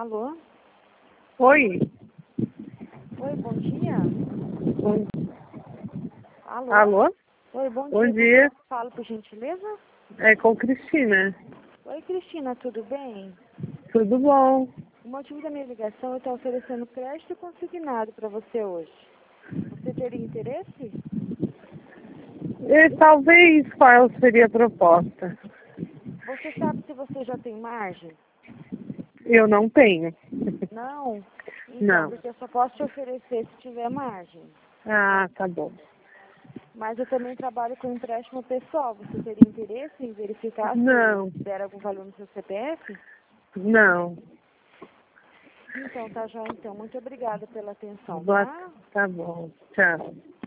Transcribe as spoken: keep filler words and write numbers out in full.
Alô? Oi. Oi, bom dia. Oi. Alô? Alô? Oi, bom, Bom dia. dia. Falo, por gentileza? É com Cristina. Oi, Cristina, tudo bem? Tudo bom? O motivo da minha ligação é estar oferecendo crédito consignado para você hoje. Você teria interesse? E, talvez qual seria a proposta? Você sabe se você já tem margem? Eu não tenho. Não? Então, Não. porque eu só posso te oferecer se tiver margem. Ah, tá bom. Mas eu também trabalho com empréstimo pessoal. Você teria interesse em verificar Não. se der algum valor no seu C P F? Não. Então, tá já então. Muito obrigada pela atenção, Boa- tá? Tá bom. Tchau.